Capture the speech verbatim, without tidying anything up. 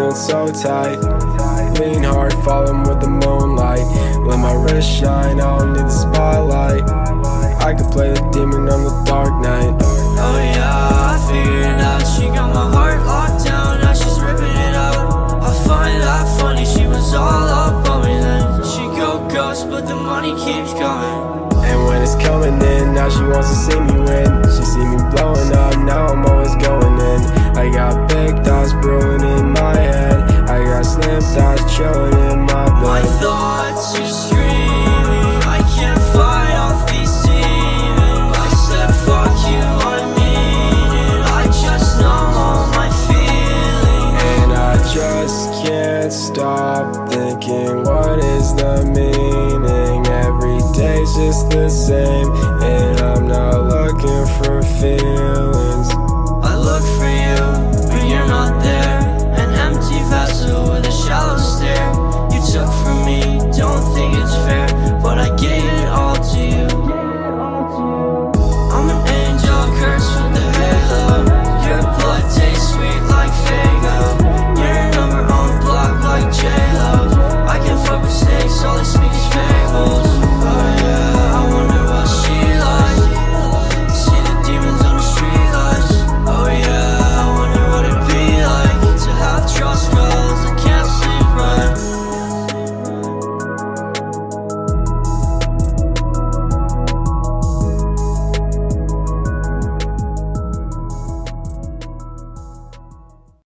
feeling so tight. Lean hard, follow 'em with the moonlight. Let my wrist shine, I don't need the spotlight. I could play the demon on the dark night. Oh yeah, I figured it out. She got my heart locked down, now she's ripping it out. I find that funny, she was all up on me then. She go ghost, but the money keeps coming. And when it's coming in, now she wants to see me win. She see me blowing up, now I'm always going in. I got big thoughts brewing in my head. I got slim thoughts chilling in my My blood. thoughts are screaming, I can't fight off these demons. I said fuck you, I mean it. I just know all my feelings. And I just can't stop thinking, what is the meaning? Every day's just the same.